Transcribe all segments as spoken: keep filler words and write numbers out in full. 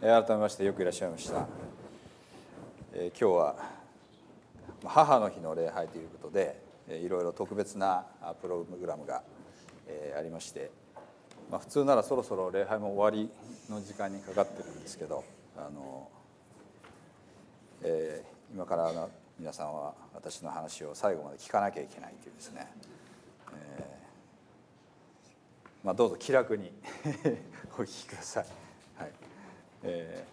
改めましてよくいらっしゃいました。えー、今日は母の日の礼拝ということで、いろいろ特別なプログラムがありまして、まあ、普通ならそろそろ礼拝も終わりの時間にかかってるんですけど、あの、えー、今から皆さんは私の話を最後まで聞かなきゃいけないというですね、えーまあ、どうぞ気楽にお聞きください。はい。え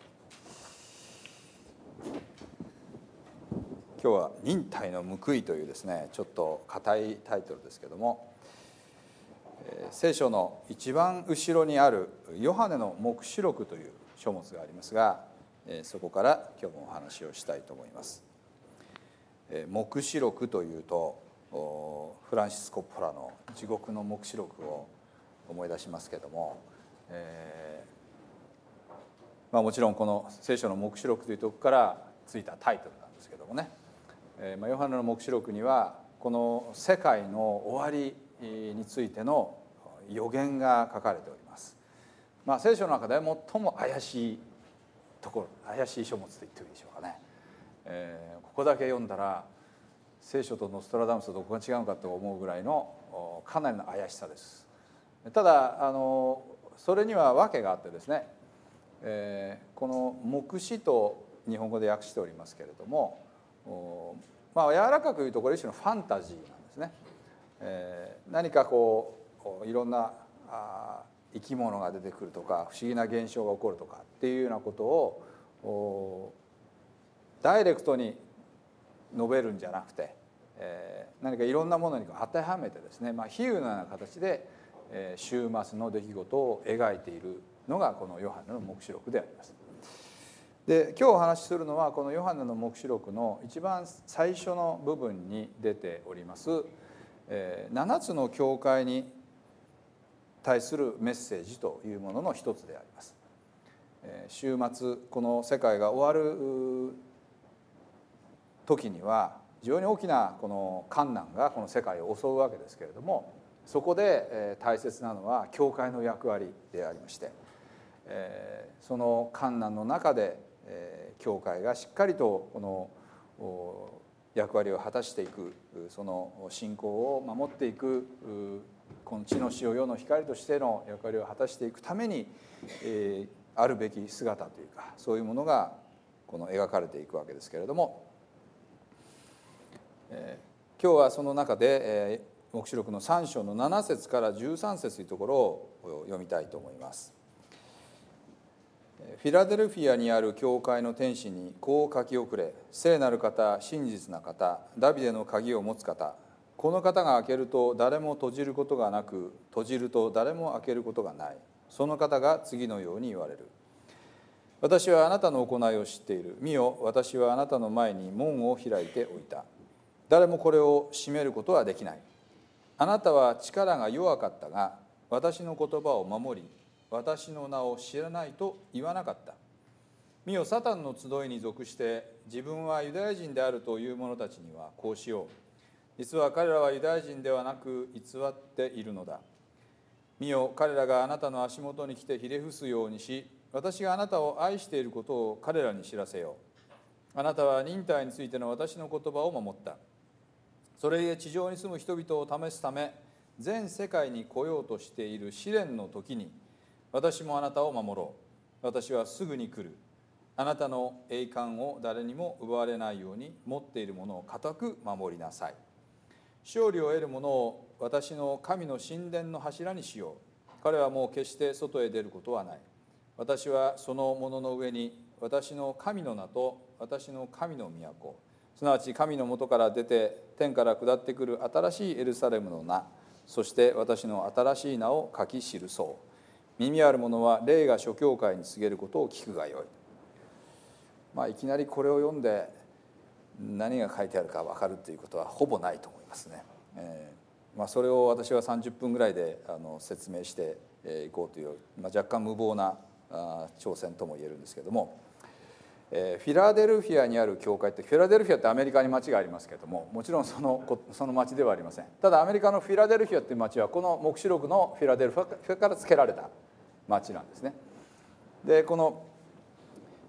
ー、今日は「忍耐の報い」というですね、ちょっと硬いタイトルですけども、えー、聖書の一番後ろにあるヨハネの黙示録という書物がありますが、えー、そこから今日もお話をしたいと思います。えー、黙示録というとフランシス・コッポラの「地獄の黙示録」を思い出しますけども、えーまあ、もちろんこの聖書の黙示録というところからついたタイトルなんですけどもね、えーまあ、ヨハネの黙示録にはこの世界の終わりについての予言が書かれております。まあ、聖書の中で最も怪しいところ、怪しい書物と言ってもいいでしょうかね。えー、ここだけ読んだら聖書とノストラダムスとどこが違うのかと思うぐらいのかなりの怪しさです。ただあのそれには訳があってですね、えー、この黙示と日本語で訳しておりますけれども、まあ、柔らかく言うとこれ一種のファンタジーなんですね。えー、何かこういろんなあ生き物が出てくるとか不思議な現象が起こるとかっていうようなことをダイレクトに述べるんじゃなくて、えー、何かいろんなものに当てはめてですね、まあ、比喩のような形で、えー、終末の出来事を描いているのがこのヨハネの黙示録であります。で、今日お話しするのはこのヨハネの黙示録の一番最初の部分に出ております、えー、ななつの教会に対するメッセージというものの一つであります。えー、終末、この世界が終わる時には非常に大きなこの患難がこの世界を襲うわけですけれども、そこで大切なのは教会の役割でありまして、その患難の中で教会がしっかりとこの役割を果たしていく、その信仰を守っていく、この地の塩世の光としての役割を果たしていくためにあるべき姿というか、そういうものがこの描かれていくわけですけれども、今日はその中で黙示録のさん章のなな節からじゅうさん節というところを読みたいと思います。フィラデルフィアにある教会の天使にこう書き送れ。聖なる方、真実な方、ダビデの鍵を持つ方、この方が開けると誰も閉じることがなく、閉じると誰も開けることがない。その方が次のように言われる。私はあなたの行いを知っている。見よ、私はあなたの前に門を開いておいた。誰もこれを閉めることはできない。あなたは力が弱かったが、私の言葉を守り、私の名を知らないと言わなかった。見よ、サタンの集いに属して自分はユダヤ人であるという者たちにはこうしよう。実は彼らはユダヤ人ではなく偽っているのだ。見よ、彼らがあなたの足元に来てひれ伏すようにし、私があなたを愛していることを彼らに知らせよう。あなたは忍耐についての私の言葉を守った。それゆえ地上に住む人々を試すため全世界に来ようとしている試練の時に、私もあなたを守ろう。私はすぐに来る。あなたの栄冠を誰にも奪われないように持っているものを固く守りなさい。勝利を得る者を私の神の神殿の柱にしよう。彼はもう決して外へ出ることはない。私はその者の上に私の神の名と私の神の都、すなわち神のもとから出て天から下ってくる新しいエルサレムの名、そして私の新しい名を書き記そう。耳ある者は霊が諸教会に告げることを聞くがよい。まあ、いきなりこれを読んで何が書いてあるか分かるということはほぼないと思いますね。えーまあ、それを私はさんじゅっぷんぐらいであの説明していこうという、まあ、若干無謀なあ挑戦とも言えるんですけれども、えー、フィラデルフィアにある教会って、フィラデルフィアってアメリカに町がありますけれども、もちろんそのその町ではありません。ただアメリカのフィラデルフィアっていう町はこの黙示録のフィラデルフィアから付けられた町なんですね。で、この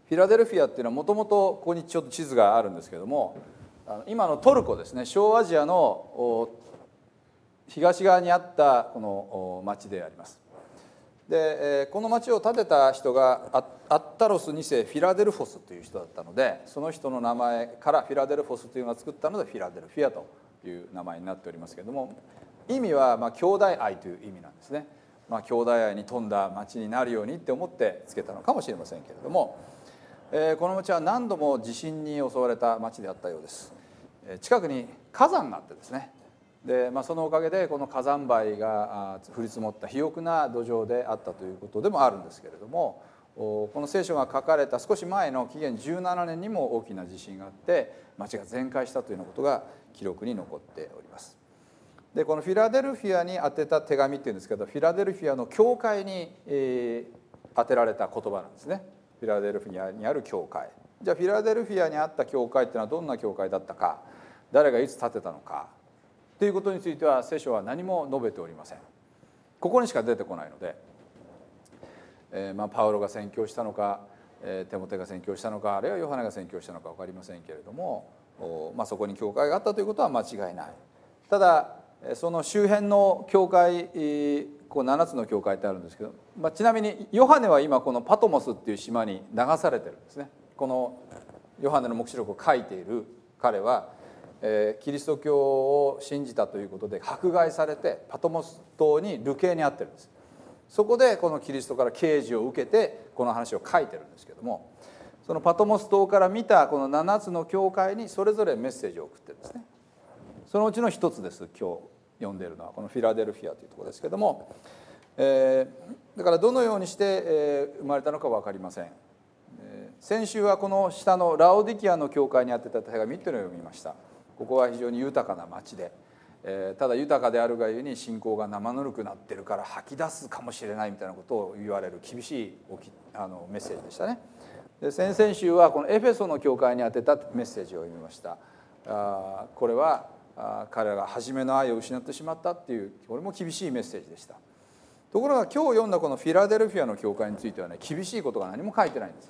フィラデルフィアっていうのはもともとここにちょっと地図があるんですけども、今のトルコですね、小アジアの東側にあったこの町であります。でこの町を建てた人がアッタロスに世フィラデルフォスという人だったので、その人の名前からフィラデルフォスというのが作ったのでフィラデルフィアという名前になっておりますけれども、意味はまあ兄弟愛という意味なんですね。まあ、兄弟愛に富んだ町になるようにって思ってつけたのかもしれませんけれども、えー、この町は何度も地震に襲われた町であったようです。近くに火山があってですね、で、まあ、そのおかげでこの火山灰が降り積もった肥沃な土壌であったということでもあるんですけれども、この聖書が書かれた少し前の紀元じゅうななねんにも大きな地震があって町が全壊したというようなことが記録に残っております。でこのフィラデルフィアに宛てた手紙っていうんですけど、フィラデルフィアの教会に、えー、宛てられた言葉なんですね。フィラデルフィアにある教会。じゃあフィラデルフィアにあった教会っていうのはどんな教会だったか、誰がいつ建てたのかということについては聖書は何も述べておりません。ここにしか出てこないので、えーまあ、パウロが宣教したのか、えー、テモテが宣教したのか、あるいはヨハネが宣教したのか分かりませんけれども、まあ、そこに教会があったということは間違いない。ただその周辺の教会、こうななつの教会ってあるんですけど、まあ、ちなみにヨハネは今このパトモスっていう島に流されてるんですね。このヨハネの黙示録を書いている彼は、えー、キリスト教を信じたということで迫害されてパトモス島に流刑にあってるんです。そこでこのキリストから啓示を受けてこの話を書いてるんですけども、そのパトモス島から見たこのななつの教会にそれぞれメッセージを送ってるんですね。そのうちの一つです。今日読んでいるのはこのフィラデルフィアというところですけども、えー、だからどのようにして、えー、生まれたのか分かりません。えー、先週はこの下のラオディキアの教会にあってた手紙というのを読みました。ここは非常に豊かな町で、えー、ただ豊かであるがゆえに信仰が生ぬるくなってるから吐き出すかもしれないみたいなことを言われる厳しいあのメッセージでしたね。で先々週はこのエフェソの教会に宛てたメッセージを読みました。あこれは彼らが初めの愛を失ってしまったっていう、これも厳しいメッセージでした。ところが今日読んだこのフィラデルフィアの教会についてはね、厳しいことが何も書いてないんです。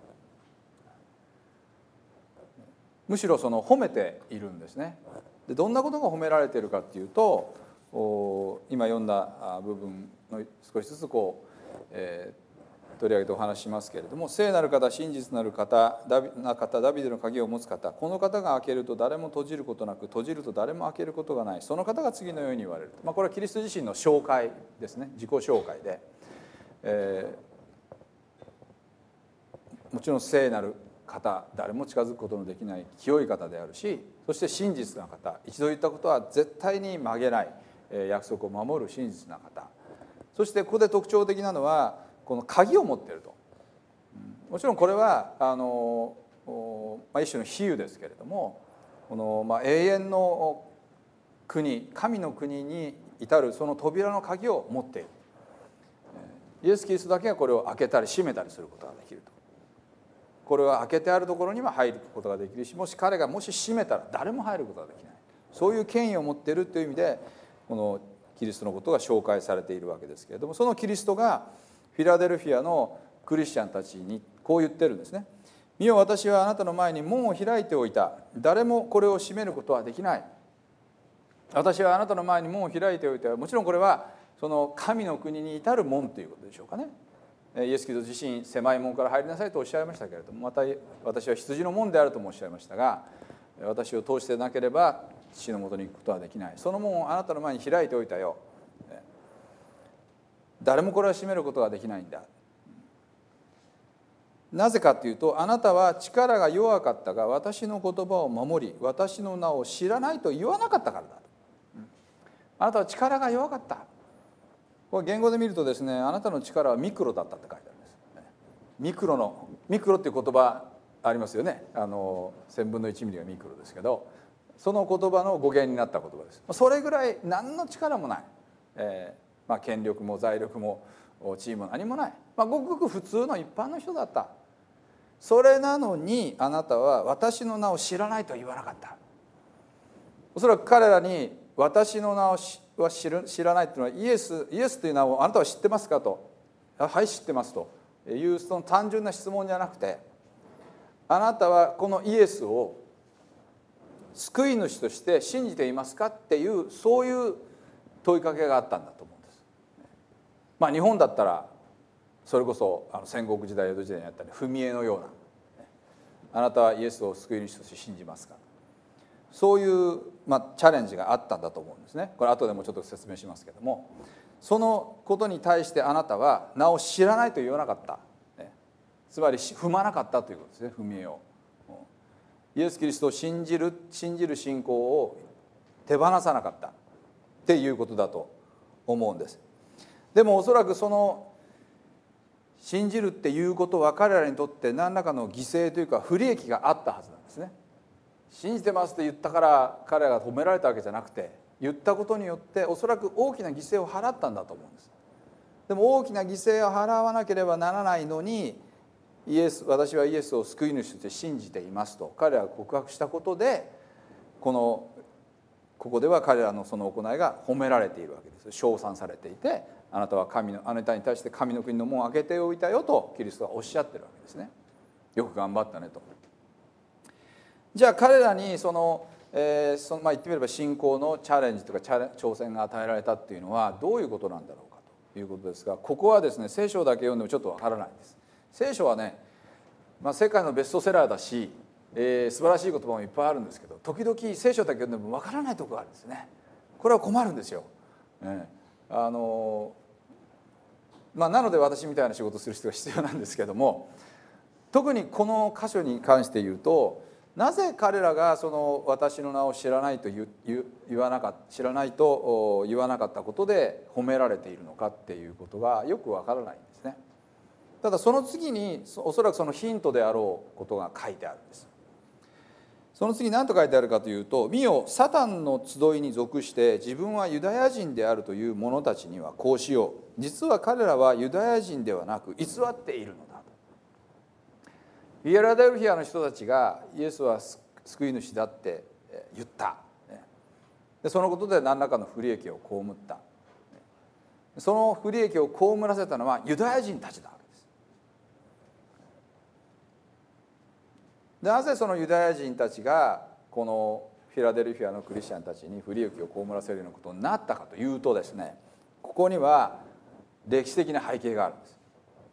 むしろその褒めているんですね。でどんなことが褒められているかっていうと、今読んだ部分の少しずつこう、えー取り上げてお話しますけれども、聖なる方、真実なる方、ダビな方、ダビデの鍵を持つ方、この方が開けると誰も閉じることなく、閉じると誰も開けることがない、その方が次のように言われる。まあ、これはキリスト自身の紹介ですね、自己紹介で、えー、もちろん聖なる方、誰も近づくことのできない清い方であるし、そして真実な方、一度言ったことは絶対に曲げない、えー、約束を守る真実な方、そしてここで特徴的なのはこの鍵を持っていると。もちろんこれはあの、まあ、一種の比喩ですけれども、この、まあ、永遠の国、神の国に至るその扉の鍵を持っている。イエス・キリストだけがこれを開けたり閉めたりすることができると。これは開けてあるところには入ることができるし、もし彼がもし閉めたら誰も入ることができない、そういう権威を持っているという意味でこのキリストのことが紹介されているわけですけれども、そのキリストがフィラデルフィアのクリスチャンたちにこう言ってるんですね。見よ、私はあなたの前に門を開いておいた。誰もこれを閉めることはできない。私はあなたの前に門を開いておいた。もちろんこれはその神の国に至る門ということでしょうかね。イエス・キリスト自身、狭い門から入りなさいとおっしゃいましたけれども、また私は羊の門であるともおっしゃいましたが、私を通してなければ父のもとに行くことはできない。その門をあなたの前に開いておいたよ。誰もこれは閉めることができないんだ。なぜかというと、あなたは力が弱かったが私の言葉を守り、私の名を知らないと言わなかったからだ。あなたは力が弱かった。これ言語で見るとですね、あなたの力はミクロだったって書いてあるんです。ミクロのミクロっていう言葉ありますよね。あの千分の一ミリがミクロですけど、その言葉の語源になった言葉です。それぐらい何の力もない。えーまあ、権力も財力も地位も何もない、まあ、ごくごく普通の一般の人だった。それなのにあなたは私の名を知らないと言わなかった。おそらく彼らに私の名をは知る知らないというのは、イエスイエスという名をあなたは知ってますかと、はい知ってますというその単純な質問じゃなくて、 あなたはこのイエスを救い主として信じていますかっていう、そういう問いかけがあったんだと思うんです。まあ日本だったらそれこそあの戦国時代江戸時代にあった踏み絵のような、あなたはイエスを救い主として信じますか、そういう、まあ、チャレンジがあったんだと思うんですね。これ後でもちょっと説明しますけども、そのことに対してあなたはなお知らないと言わなかった、つまり踏まなかったということですね。踏み絵を、イエス・キリストを信じる信じる信仰を手放さなかったっていうことだと思うんです。でもおそらくその信じるっていうことは彼らにとって何らかの犠牲というか不利益があったはずなんですね。信じてますって言ったから彼らが褒められたわけじゃなくて、言ったことによっておそらく大きな犠牲を払ったんだと思うんです。でも大きな犠牲を払わなければならないのに、イエス私はイエスを救い主として信じていますと彼らが告白したことで、このここでは彼らのその行いが褒められているわけです。称賛されていて、あなたは神のあなたに対して神の国の門を開けておいたよとキリストはおっしゃってるわけですね。よく頑張ったねと。じゃあ彼らにその、えーそのまあ、言ってみれば信仰のチャレンジとか挑戦が与えられたっていうのはどういうことなんだろうかということですが、ここはですね聖書だけ読んでもちょっとわからないんです。聖書はね、まあ、世界のベストセラーだし、えー、素晴らしい言葉もいっぱいあるんですけど、時々聖書だけ読んでもわからないところがあるんですね。これは困るんですよ。ね、あのまあ、なので私みたいな仕事をする人が必要なんですけども、特にこの箇所に関して言うと、なぜ彼らがその私の名を知らないと言う言わなかった知らないと言わなかったことで褒められているのかっていうことがよくわからないんですね。ただその次におそらくそのヒントであろうことが書いてあるんです。その次何と書いてあるかというと、見よサタンの集いに属して自分はユダヤ人であるという者たちにはこうしよう、実は彼らはユダヤ人ではなく偽っているのだと。フィラデルフィアの人たちがイエスは救い主だって言った、でそのことで何らかの不利益を被った。その不利益を被らせたのはユダヤ人たちだわけです。でなぜそのユダヤ人たちがこのフィラデルフィアのクリスチャンたちに不利益を被らせるようなことになったかというとですね、ここには歴史的な背景があるんです。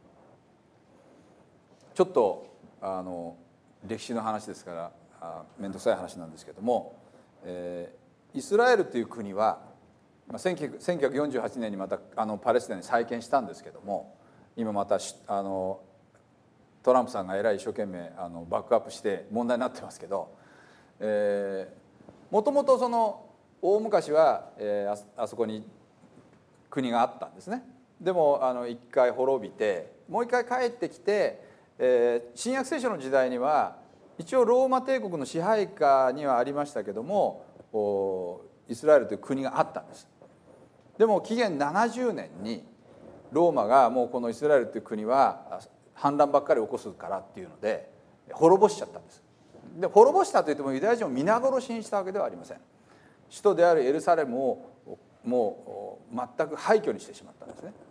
ちょっとあの歴史の話ですからあ面倒くさい話なんですけども、えー、イスラエルという国はせんきゅうひゃくよんじゅうはちねんにまたあのパレスチナに再建したんですけども、今またあのトランプさんがえらい一生懸命あのバックアップして問題になってますけど、えー、もともとその大昔は、えー、あ, あそこに国があったんですね。でもあの一回滅びてもう一回帰ってきて、えー、新約聖書の時代には一応ローマ帝国の支配下にはありましたけども、イスラエルという国があったんです。でも紀元ななじゅうねんにローマがもうこのイスラエルという国は反乱ばっかり起こすからっていうので滅ぼしちゃったんです。で滅ぼしたといってもユダヤ人を皆殺しにしたわけではありません。首都であるエルサレムをもう全く廃墟にしてしまったんですね。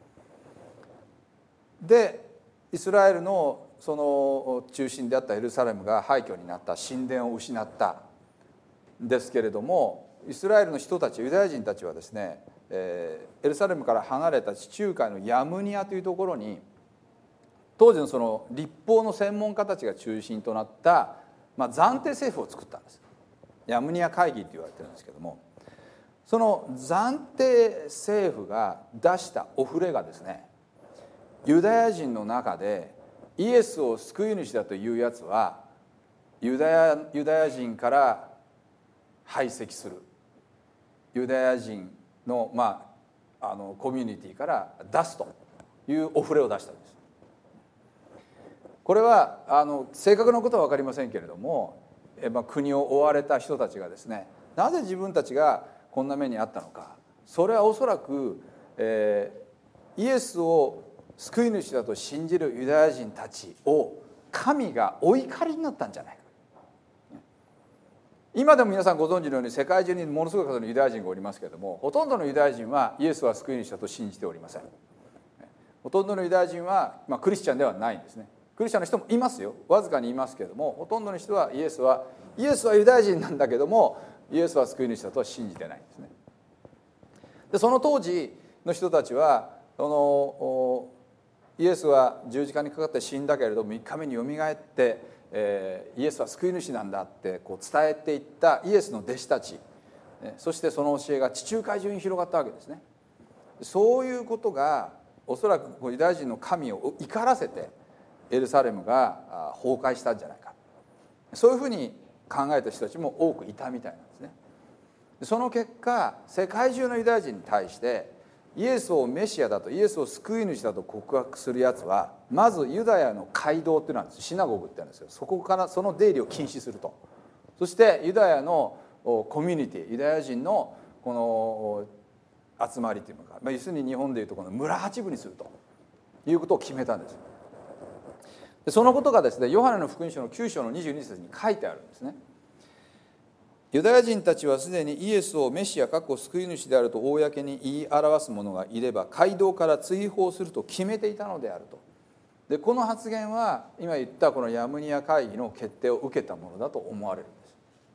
でイスラエルのその中心であったエルサレムが廃墟になった、神殿を失ったんですけれども、イスラエルの人たちユダヤ人たちはですね、えー、エルサレムから離れた地中海のヤムニアというところに当時のその立法の専門家たちが中心となった、まあ、暫定政府を作ったんです。ヤムニア会議って言われてるんですけども、その暫定政府が出したお触れがですね、ユダヤ人の中でイエスを救い主だというやつはユダヤ、ユダヤ人から排斥する、ユダヤ人の、まあ、あのコミュニティから出すというお触れを出したんです。これはあの正確なことは分かりませんけれども、え、まあ、国を追われた人たちがですね、なぜ自分たちがこんな目にあったのか、それはおそらく、えー、イエスを救い主だと信じるユダヤ人たちを神がお怒りになったんじゃないか。今でも皆さんご存知のように世界中にものすごい数のユダヤ人がおりますけれども、ほとんどのユダヤ人はイエスは救い主だと信じておりません。ほとんどのユダヤ人は、まあ、クリスチャンではないんですね。 クリスチャンの人もいますよ、わずかにいますけれども、ほとんどの人はイエスはイエスはユダヤ人なんだけども、イエスは救い主だとは信じてないんですね。でその当時の人たちはそのイエスは十字架にかかって死んだけれどもみっかめによみがえって、えー、イエスは救い主なんだってこう伝えていったイエスの弟子たち、そしてその教えが地中海中に広がったわけですね。そういうことがおそらくユダヤ人の神を怒らせてエルサレムが崩壊したんじゃないか、そういうふうに考えた人たちも多くいたみたいなんですね。その結果世界中のユダヤ人に対してイエスをメシアだと、イエスを救い主だと告白するやつはまずユダヤの街道っていうのなんです、シナゴグって言うんですよ。そこからその出入りを禁止すると。そしてユダヤのコミュニティ、ユダヤ人のこの集まりというのが、まあ、要するに日本でいうとこの村八分にするということを決めたんです。でそのことがですね、ヨハネの福音書のきゅう章のにじゅうに節に書いてあるんですね。ユダヤ人たちはすでにイエスをメシア、救い主であると公に言い表す者がいれば街道から追放すると決めていたのであると。でこの発言は今言ったこのヤムニア会議の決定を受けたものだと思われるんです。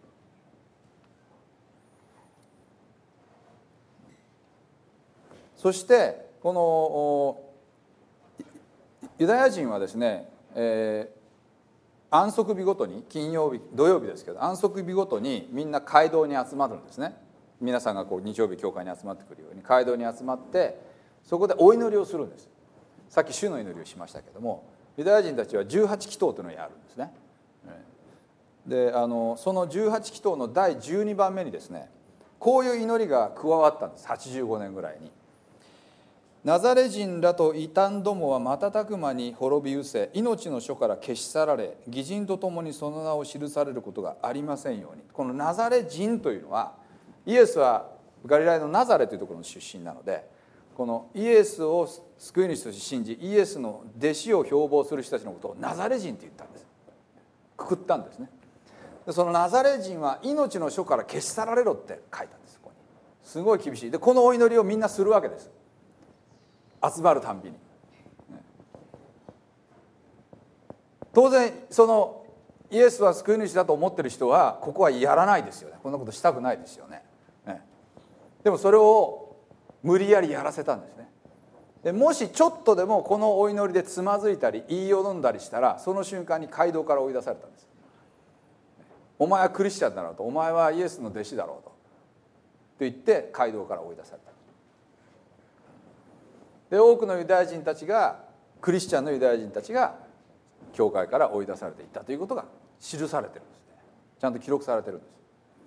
そしてこのユダヤ人はですね、えー安息日ごとに、金曜日土曜日ですけど安息日ごとにみんな街道に集まるんですね。皆さんがこう日曜日教会に集まってくるように街道に集まってそこでお祈りをするんです。さっき主の祈りをしましたけども、ユダヤ人たちはじゅうはち祈祷というのをやるんですね。であのそのじゅうはち祈祷のだいじゅうにばんめにですね、こういう祈りが加わったんです。はちじゅうごねんぐらいに。ナザレ人らと異端どもは瞬く間に滅び失せ、命の書から消し去られ、義人と共にその名を記されることがありませんように。このナザレ人というのは、イエスはガリラヤのナザレというところの出身なので、このイエスを救い主として信じ、イエスの弟子を標榜する人たちのことをナザレ人と言ったんです。くくったんですね。でそのナザレ人は命の書から消し去られろって書いたんです。ここにすごい厳しい。でこのお祈りをみんなするわけです、集まるたんびに。当然そのイエスは救い主だと思ってる人はここはやらないですよね。こんなことしたくないですよね。でもそれを無理やりやらせたんですね。でもしちょっとでもこのお祈りでつまずいたり言いよどんだりしたら、その瞬間に街道から追い出されたんです。お前はクリスチャンだろうと、お前はイエスの弟子だろうとと言って街道から追い出された。で多くのユダヤ人たちが、クリスチャンのユダヤ人たちが教会から追い出されていったということが記されてるんですね。ちゃんと記録されてるんです。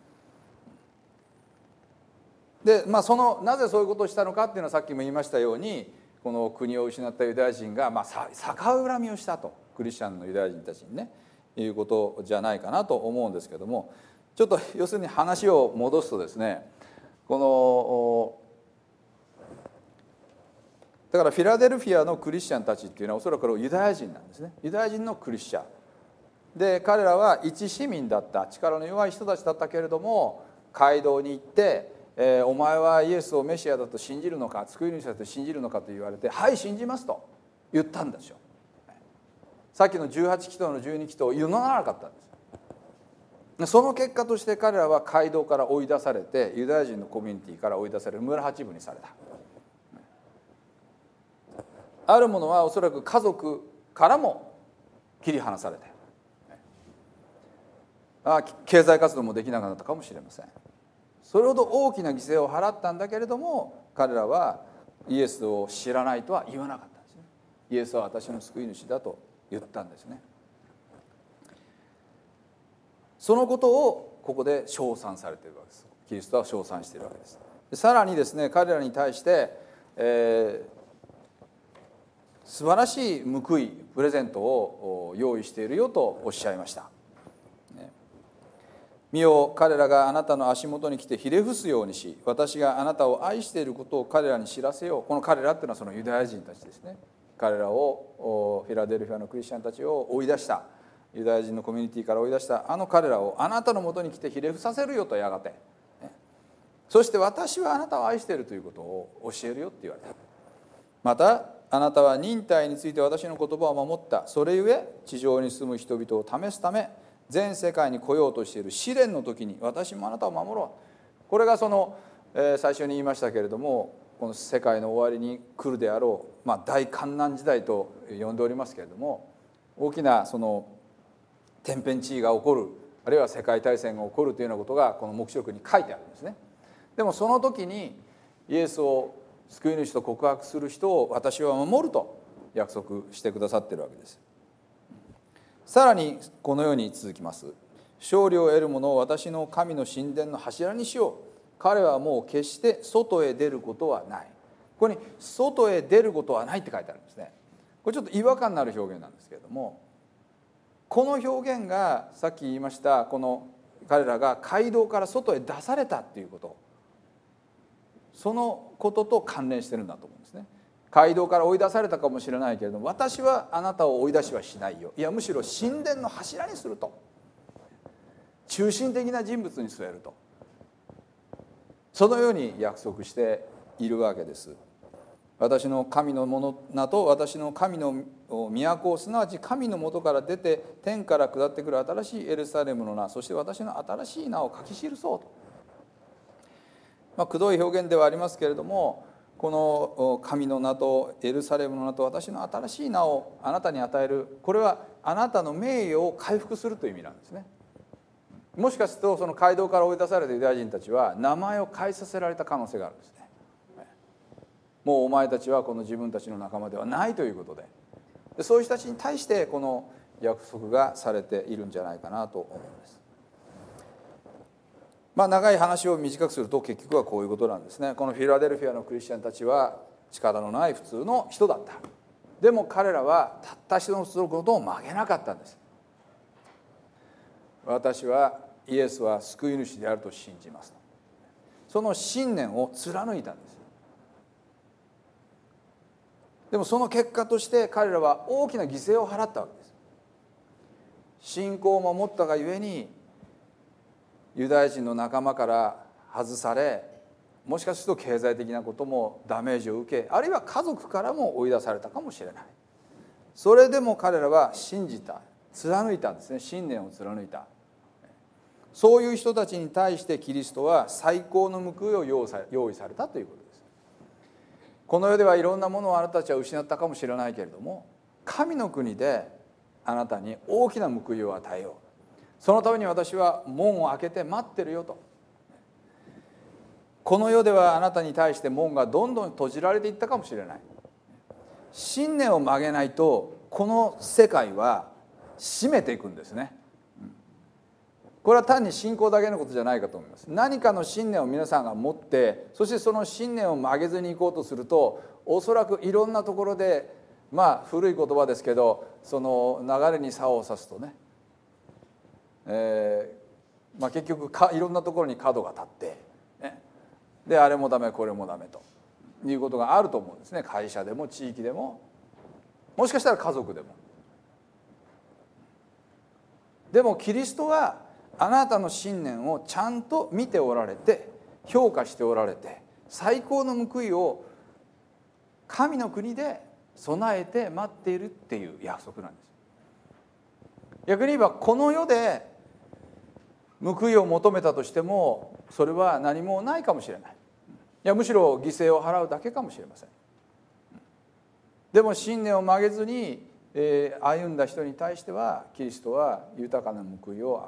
でまあそのなぜそういうことをしたのかっていうのは、さっきも言いましたように、この国を失ったユダヤ人がまあ逆恨みをしたと、クリスチャンのユダヤ人たちにね、いうことじゃないかなと思うんですけども、ちょっと要するに話を戻すとですね、このだからフィラデルフィアのクリスチャンたちっていうのはおそらくユダヤ人なんですね。ユダヤ人のクリスチャンで、彼らは一市民だった、力の弱い人たちだったけれども、街道に行って「えー、お前はイエスをメシアだと信じるのか、救い主だと信じるのか」と言われて「はい信じます」と言ったんですよ。さっきのじゅうはち祈祷のじゅうに祈祷を言わなかったんです。その結果として彼らは街道から追い出されて、ユダヤ人のコミュニティから追い出される村八分にされた。ある者はおそらく家族からも切り離されて、あ経済活動もできなくなったかもしれません。それほど大きな犠牲を払ったんだけれども、彼らはイエスを知らないとは言わなかったんですね。イエスは私の救い主だと言ったんですね。そのことをここで称賛されているわけです。キリストは称賛しているわけです。でさらにですね、彼らに対して、えー素晴らしい報い、プレゼントを用意しているよとおっしゃいました。見よ、彼らがあなたの足元に来てひれ伏すようにし、私があなたを愛していることを彼らに知らせよう。この彼らっていうのはそのユダヤ人たちですね。彼らをフィラデルフィアのクリスチャンたちを追い出した、ユダヤ人のコミュニティから追い出したあの彼らをあなたのもとに来てひれ伏させるよとやがて、そして私はあなたを愛しているということを教えるよって言われた。またあなたは忍耐について私の言葉を守った。それゆえ地上に住む人々を試すため全世界に来ようとしている試練の時に私もあなたを守ろう。これがその、えー、最初に言いましたけれども、この世界の終わりに来るであろう、まあ、大患難時代と呼んでおりますけれども、大きなその天変地異が起こる、あるいは世界大戦が起こるというようなことがこの黙示録に書いてあるんですね。でもその時にイエスを救い主と告白する人を私は守ると約束してくださっているわけです。さらにこのように続きます。勝利を得る者を私の神の神殿の柱にしよう。彼はもう決して外へ出ることはない。ここに外へ出ることはないって書いてあるんですね。これちょっと違和感のある表現なんですけれども、この表現がさっき言いましたこの彼らが街道から外へ出されたっていうこと、そのことと関連してるんだと思うんですね。街道から追い出されたかもしれないけれども、私はあなたを追い出しはしないよ、いやむしろ神殿の柱にすると、中心的な人物に据えると、そのように約束しているわけです。私の神のもの名と私の神の都、すなわち神のもとから出て天から下ってくる新しいエルサレムの名、そして私の新しい名を書き記そうと。まあ、くどい表現ではありますけれども、この神の名とエルサレムの名と私の新しい名をあなたに与える、これはあなたの名誉を回復するという意味なんですね。もしかするとその街道から追い出されたユダヤ人たちは名前を変えさせられた可能性があるんですね。もうお前たちはこの自分たちの仲間ではないということで、でそういう人たちに対してこの約束がされているんじゃないかなと思います。まあ長い話を短くすると結局はこういうことなんですね。このフィラデルフィアのクリスチャンたちは力のない普通の人だった。でも彼らはたった一つのことを曲げなかったんです。私はイエスは救い主であると信じますと、その信念を貫いたんです。でもその結果として彼らは大きな犠牲を払ったわけです。信仰を守ったがゆえにユダヤ人の仲間から外され、もしかすると経済的なこともダメージを受け、あるいは家族からも追い出されたかもしれない。それでも彼らは信じた、貫いたんですね。信念を貫いた。そういう人たちに対してキリストは最高の報いを用意されたということです。この世ではいろんなものをあなたたちは失ったかもしれないけれども、神の国であなたに大きな報いを与えよう、そのために私は門を開けて待ってるよと。この世ではあなたに対して門がどんどん閉じられていったかもしれない。信念を曲げないとこの世界は閉めていくんですね。これは単に信仰だけのことじゃないかと思います。何かの信念を皆さんが持って、そしてその信念を曲げずにいこうとすると、おそらくいろんなところで、まあ古い言葉ですけど、その流れに竿を刺すとね、えーまあ、結局かいろんなところに角が立って、ね、であれもダメこれもダメということがあると思うんですね。会社でも地域でも、もしかしたら家族でも。でもキリストはあなたの信念をちゃんと見ておられて、評価しておられて、最高の報いを神の国で備えて待っているっていう約束なんです。逆に言えばこの世で報いを求めたとしてもそれは何もないかもしれない。いやむしろ犠牲を払うだけかもしれません。でも信念を曲げずに歩んだ人に対してはキリストは豊かな報いを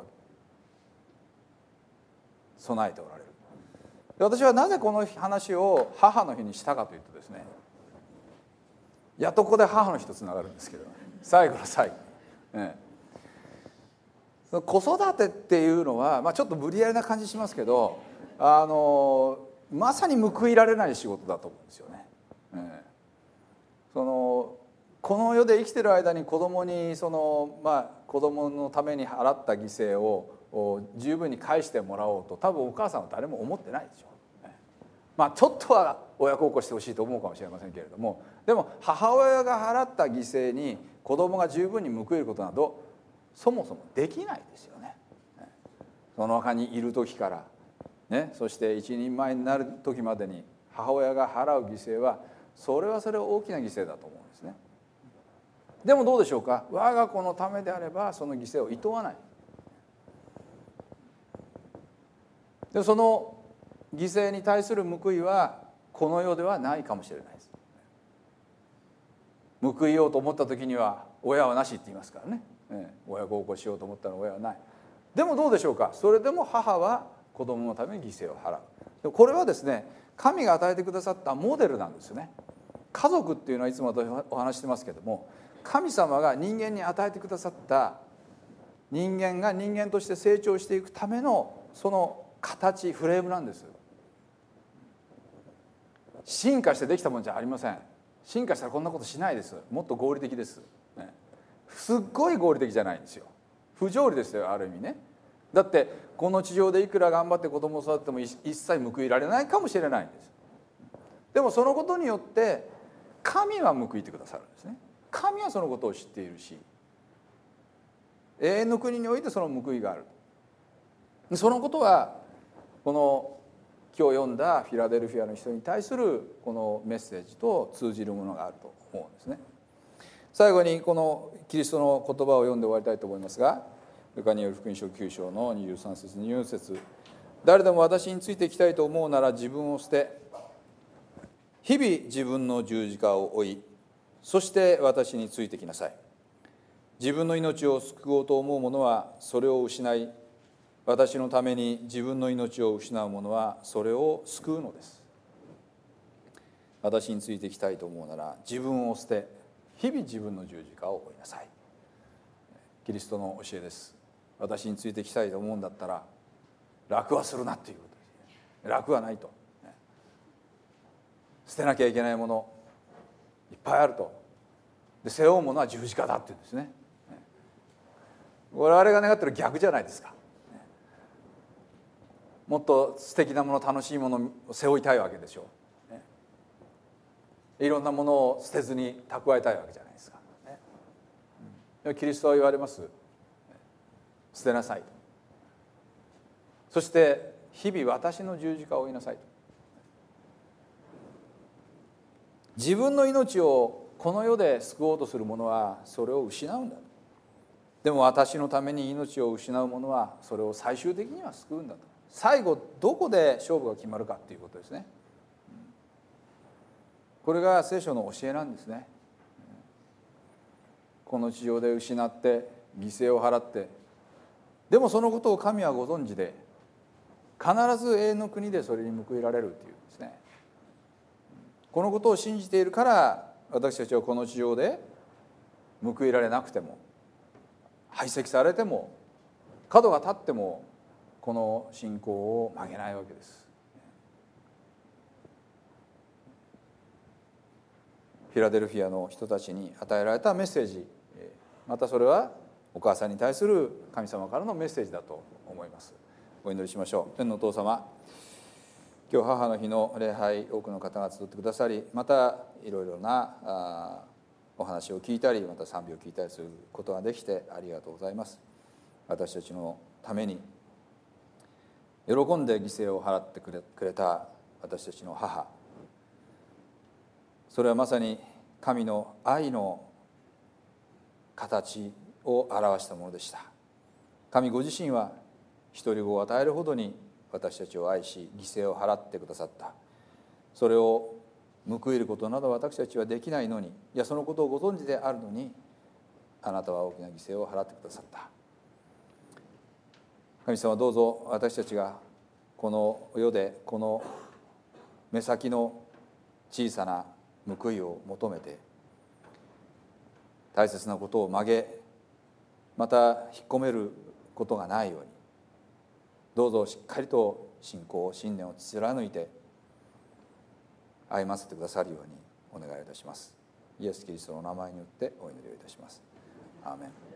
備えておられる。私はなぜこの話を母の日にしたかというとですね、やっとここで母の日とつながるんですけど、最後の最後、ええ、子育てっていうのは、まあ、ちょっと無理やりな感じしますけど、あのまさに報いられない仕事だと思うんですよね。ええ、そのこの世で生きてる間に子供にその、まあ、子供のために払った犠牲を十分に返してもらおうと多分お母さんは誰も思ってないでしょう。まあちょっとは親孝行してほしいと思うかもしれませんけれども、でも母親が払った犠牲に子供が十分に報いることなどそもそもできないですよね。その中にいる時からね、そして一人前になる時までに母親が払う犠牲はそれはそれは大きな犠牲だと思うんですね。でもどうでしょうか。我が子のためであればその犠牲を厭わない。でその犠牲に対する報いはこの世ではないかもしれないです。報いようと思った時には親はなしって言いますからね。親孝行しようと思ったら親はない。でもどうでしょうか。それでも母は子供のために犠牲を払う。これはですね、神が与えてくださったモデルなんですよね。家族っていうのはいつもお話してますけども、神様が人間に与えてくださった人間が人間として成長していくためのその形、フレームなんです。進化してできたものじゃありません。進化したらこんなことしないです。もっと合理的です、ね、すっごい合理的じゃないんですよ。不条理ですよ、ある意味ね。だってこの地上でいくら頑張って子供を育てても一切報いられないかもしれないんです。でもそのことによって神は報いてくださるんですね。神はそのことを知っているし、永遠の国においてその報いがある。そのことはこの今日読んだフィラデルフィアの人に対するこのメッセージと通じるものがあると思うんですね。最後にこのキリストの言葉を読んで終わりたいと思いますが、ルカによる福音書きゅう章のにじゅうさん節にじゅうよん節、誰でも私についていきたいと思うなら自分を捨て、日々自分の十字架を追い、そして私についてきなさい。自分の命を救おうと思う者はそれを失い、私のために自分の命を失う者はそれを救うのです。私についていきたいと思うなら自分を捨て、日々自分の十字架を追いなさい。キリストの教えです。私についていきたいと思うんだったら楽はするなということです。楽はないと。捨てなきゃいけないものいっぱいあると。で背負うものは十字架だって言うんですね。我々が願ってる逆じゃないですか。もっと素敵なもの、楽しいものを背負いたいわけでしょう、ね、いろんなものを捨てずに蓄えたいわけじゃないですか、ね、でもキリストは言われます。捨てなさいと。そして日々私の十字架を追いなさいと。自分の命をこの世で救おうとする者はそれを失うんだと。でも私のために命を失う者はそれを最終的には救うんだと。最後どこで勝負が決まるかっていうことですね。これが聖書の教えなんですね。この地上で失って犠牲を払って、でもそのことを神はご存知で、必ず永遠の国でそれに報いられるっていうんですね。このことを信じているから私たちはこの地上で報いられなくても、排斥されても、角が立ってもこの信仰を曲げないわけです。フィラデルフィアの人たちに与えられたメッセージ、またそれはお母さんに対する神様からのメッセージだと思います。お祈りしましょう。天のお父様、今日母の日の礼拝、多くの方が集ってくださり、またいろいろなお話を聞いたり、また賛美を聞いたりすることができてありがとうございます。私たちのために喜んで犠牲を払ってくれ、くれた私たちの母、それはまさに神の愛の形を表したものでした。神ご自身は一人子を与えるほどに私たちを愛し、犠牲を払ってくださった。それを報いることなど私たちはできないのに、いやそのことをご存知であるのに、あなたは大きな犠牲を払ってくださった。神様、どうぞ私たちがこの世でこの目先の小さな報いを求めて大切なことを曲げ、また引っ込めることがないように、どうぞしっかりと信仰、信念を貫いて歩ませてくださるようにお願いいたします。イエス・キリストの名前によってお祈りをいたします。アーメン。